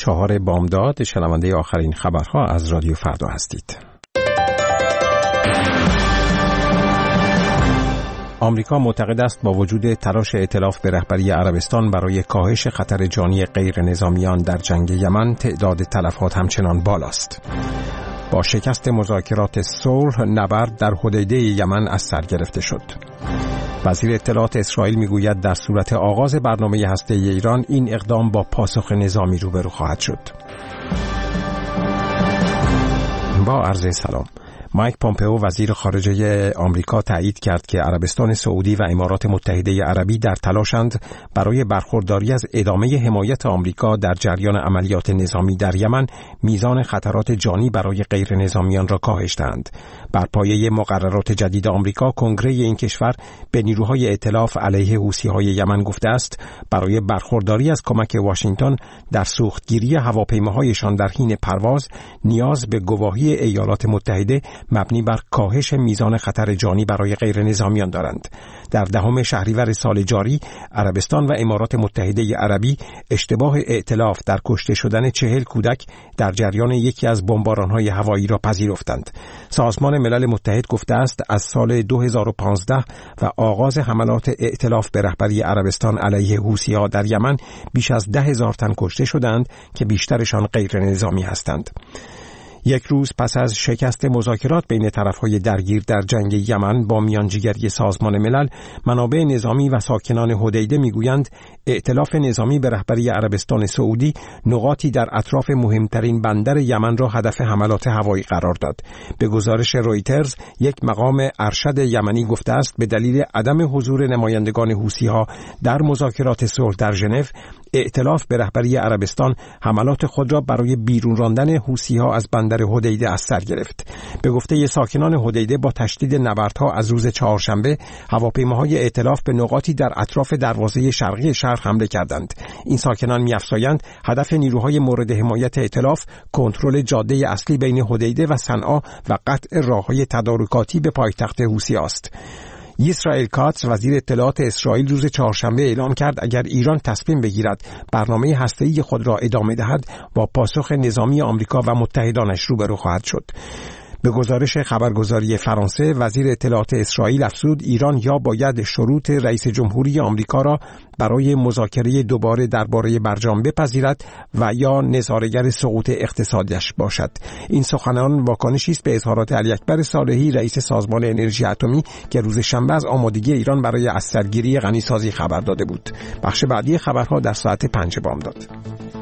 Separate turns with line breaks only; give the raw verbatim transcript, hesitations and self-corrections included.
چهار بامداد، شنونده آخرین خبرها از رادیو فردا هستید. آمریکا معتقد است با وجود تلاش ائتلاف به رهبری عربستان برای کاهش خطر جانی غیر نظامیان در جنگ یمن، تعداد تلفات همچنان بالاست. با شکست مذاکرات صلح، نبرد در حدیده یمن از سر گرفته شد. وزیر اطلاعات اسرائیل میگوید در صورت آغاز برنامه هسته‌ای ایران، این اقدام با پاسخ نظامی روبرو خواهد شد. با عرض سلام. مایک پومپئو وزیر خارجه آمریکا تایید کرد که عربستان سعودی و امارات متحده عربی در تلاشند برای برخورداری از ادامه حمایت آمریکا در جریان عملیات نظامی در یمن، میزان خطرات جانی برای غیر نظامیان را کاهش دهند. بر پایه مقررات جدید آمریکا، کنگره این کشور به نیروهای ائتلاف علیه حوثی‌های یمن گفته است برای برخورداری از کمک واشنگتن در سوختگیری هواپیماهایشان در حین پرواز، نیاز به گواهی ایالات متحده مبنی بر کاهش میزان خطر جانی برای غیر نظامیان دارند. در دهم شهریور سال جاری، عربستان و امارات متحده عربی اشتباه ائتلاف در کشته شدن چهل کودک در جریان یکی از بمباران‌های هوایی را پذیرفتند. سازمان ملل متحد گفته است از سال دو هزار و پانزده و آغاز حملات ائتلاف به رهبری عربستان علیه حوثی‌ها در یمن، بیش از ده هزار تن کشته شدند که بیشترشان غیر نظامی هستند. یک روز پس از شکست مذاکرات بین طرف‌های درگیر در جنگ یمن با میانجیگری سازمان ملل، منابع نظامی و ساکنان حدیده میگویند ائتلاف نظامی به رهبری عربستان سعودی نقاطی در اطراف مهمترین بندر یمن را هدف حملات هوایی قرار داد. به گزارش رویترز، یک مقام ارشد یمنی گفته است به دلیل عدم حضور نمایندگان حوثی‌ها در مذاکرات صلح در ژنو، ائتلاف به رهبری عربستان حملات خود را برای بیرون راندن حوثی‌ها از بندر حدیده از سر گرفت. به گفته ساکنان حدیده، با تشدید نبردها از روز چهارشنبه، هواپیماهای ائتلاف به نقاطی در اطراف دروازه شرقی شهر حمله کردند. این ساکنان می‌افزایند هدف نیروهای مورد حمایت ائتلاف کنترل جاده اصلی بین حدیده و صنعا و قطع راه‌های تدارکاتی به پایتخت حوثی است. اسرائیل کاتس، وزیر اطلاعات اسرائیل، روز چهارشنبه اعلام کرد اگر ایران تصمیم بگیرد برنامه هسته‌ای خود را ادامه دهد، با پاسخ نظامی آمریکا و متحدانش روبرو خواهد شد. به گزارش خبرگزاری فرانسه، وزیر اطلاعات اسرائیل افزود ایران یا باید شروط رئیس جمهوری آمریکا را برای مذاکره دوباره درباره برجام بپذیرد و یا نظاره‌گر سقوط اقتصادیش باشد. این سخنان واکنشی است به اظهارات علی اکبر صالحی، رئیس سازمان انرژی اتمی، که روز شنبه از آمادگی ایران برای از سرگیری غنیسازی خبر داده بود. بخش بعدی خبرها در ساعت پنج بامداد.